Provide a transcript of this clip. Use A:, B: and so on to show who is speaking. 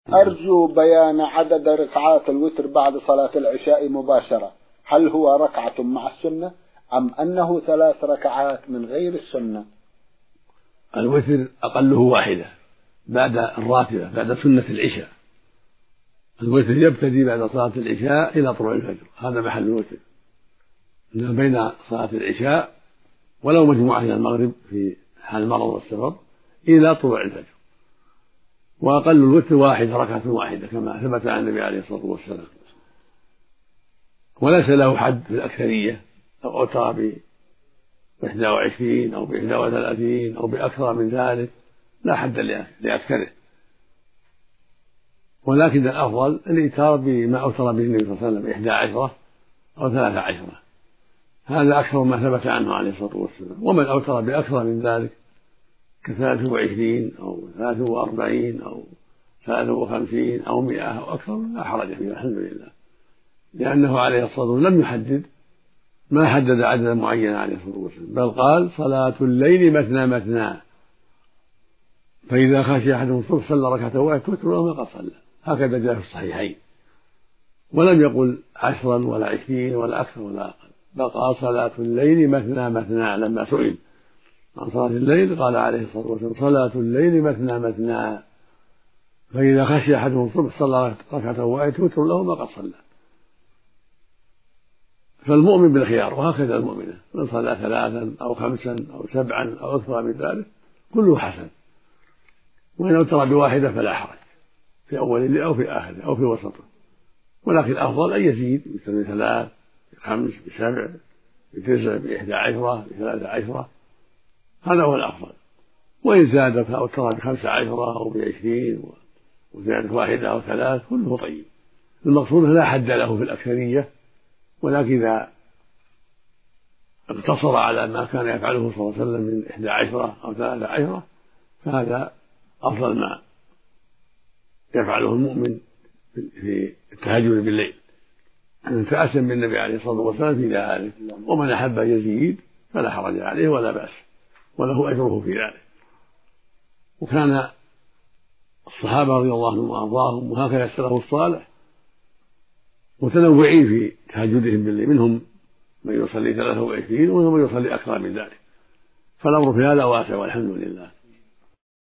A: أرجو بيان عدد ركعات الوتر بعد صلاة العشاء مباشرة، هل هو ركعة مع السنة أم أنه 3 ركعات من غير السنة؟
B: الوتر أقله واحدة بعد الراتبة بعد سنة العشاء. الوتر يبتدي بعد صلاة العشاء إلى طلوع الفجر، هذا محل الوتر، بين صلاة العشاء ولو مجموعة إلى المغرب في حال المرض والسفر إلى طلوع الفجر. وأقل الوتر ركعة واحدة كما ثبت عن النبي عليه الصلاة والسلام، وليس له حد في الأكثرية، لو أوتر ب21 أو ب31 أو بأكثر من ذلك لا حد لأكثره، ولكن الأفضل الإيتار بما أوتر به النبي صلى الله عليه وسلم 11 أو 13، هذا أكثر ما ثبت عنه عليه الصلاة والسلام. ومن أوتر بأكثر من ذلك ك23 أو 43 أو 53 أو 100 أو أكثر لا حرج فيه الحمد لله، لأنه عليه الصلاة والسلام لم يحدد، ما حدد عددا معينا عليه الصلاة والسلام، بل قال صلاة الليل مثنى مثنى، فإذا خشي أحدهم الصبح صلى ركعة واحدة توتر له ما قد صلى، هكذا جاء في الصحيحين. ولم يقل 10 ولا 20 ولا أكثر ولا أقل، بل قال صلاة الليل مثنى مثنى. لما سئل عن صلاة الليل قال عليه الصلاة والسلام صلاة الليل مثنى مثنى، فإذا خشي أحدهم الصبح صلى ركعة واحدة توتر له ما قد صلى. فالمؤمن بالخيار، وهكذا المؤمنة، من صلى 3 أو 5 أو 7 أو أكثر من ذلك كله حسن، وإن أوتر بواحدة فلا حرج في أول الليل أو في آخره أو في وسطه، ولكن الأفضل أن يزيد مثل 3 ب5 ب7 ب9 ب11 ب13، هذا هو الأفضل. وإن زاد فأوتر ب15 أو ب20 وزادت واحدة أو 3 كله طيب. المقصود لا حد له في الأكثرية، ولكن إذا اقتصر على ما كان يفعله صلى الله عليه وسلم من 11 أو 13 فهذا أفضل ما يفعله المؤمن في التهجد بالليل، أن تأسم بالنبي عليه الصلاة والسلام في ذلك. ومن أحب يزيد فلا حرج عليه ولا بأس، وله أجره في ذلك. وكان الصحابة رضي الله عنهم وأرضاهم وهكذا السلف الصالح متنوعين في تهجدهم بالليل، منهم من يصلي 23 ومنهم من يصلي أكثر من ذلك، فالأمر في هذا واسع والحمد لله.